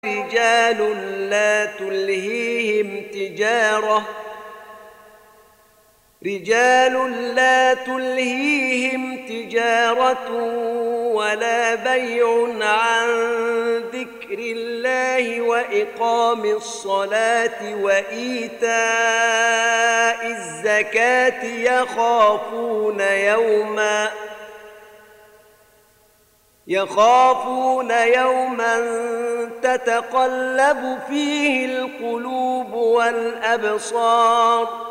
رجال لا تلهيهم تجارة ولا بيع عن ذكر الله وإقام الصلاة وإيتاء الزكاة يخافون يوما تتقلب فيه القلوب والأبصار